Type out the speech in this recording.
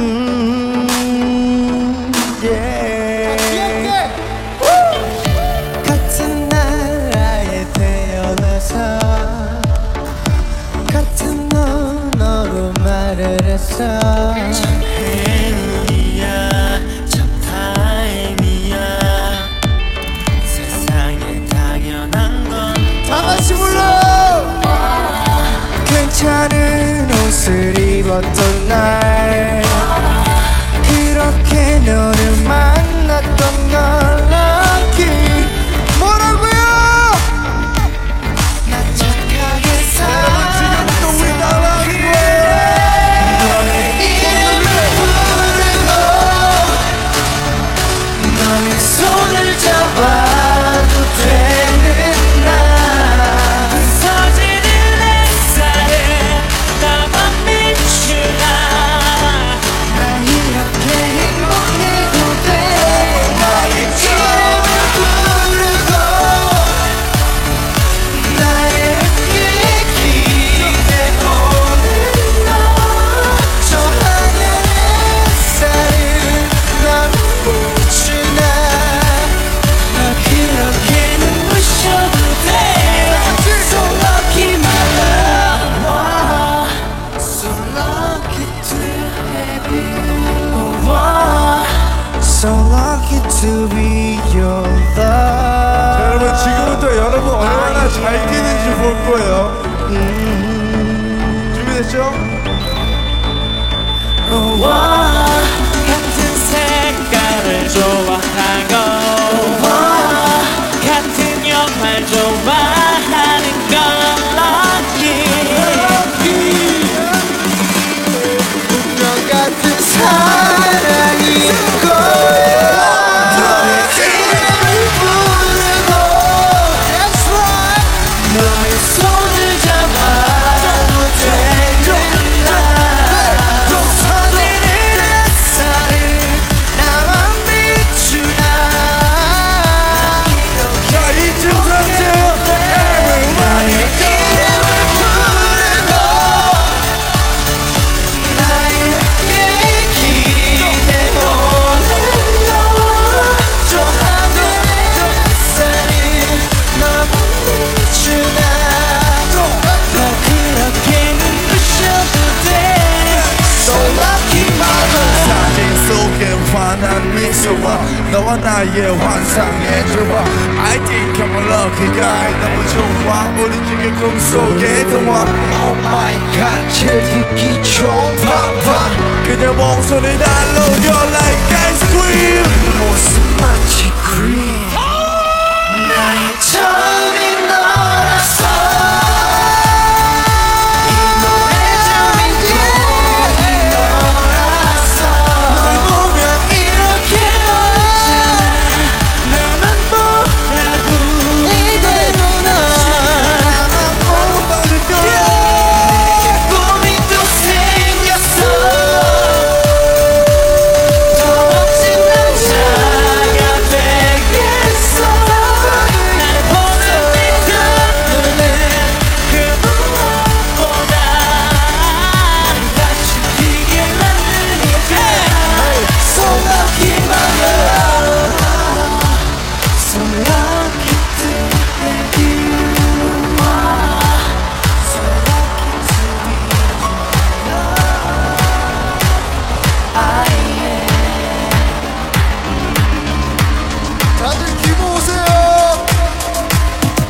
yeah. 같은 나라에 태어나서 같은 언어로 말을 했어. 참 행운이야 참 다행이야 세상에 당연한 건 다 같이 불러. 괜찮은 옷을 입었던 날 그렇게 너를 만났던 걸 lucky. 뭐라고요? 나 착하게 지금부터 우리 나가는 거예요. 너의 이름을 부르고 너의 손을 잡아도 되는 날 서지는 햇살에 나만 비추나 나 이렇게 행복해도 돼. 나의 이름을 부르고 나에게 기대오는 너. 저 하늘 햇살을 나만 비추나 나 그렇게 눈부셔도 돼. So lucky my love, so lucky to have you, so lucky to be your love. 자, 여러분 지금부터 여러분 얼마나 잘 뛰는지 볼 거예요. 준비됐죠? 같은 색깔을 좋아하고 같은 역할 좋아하는 건 lucky 운명 같은 사랑인 거야. 너의 이름을 부르고 That's right. 너의 손을 잡아도 되는 날 하늘의 햇살을 나만 비추나 자, 2층 3층 너의 이름을 부르고 나에게 기대오는 너. 저 하늘의 햇살이 나만 비추나 나 그렇게 눈부셔도 돼. So lucky my love. 사진 속에 환한 미소와 너와 나의 환상의 조화 I think I'm a lucky guy 너무 좋아 우리 지금 꿈속의 동화 Oh my god 제디기 좋아봐. 그녀 목소리 달로 You're like ice cream 모습 마치 cream 나의 처음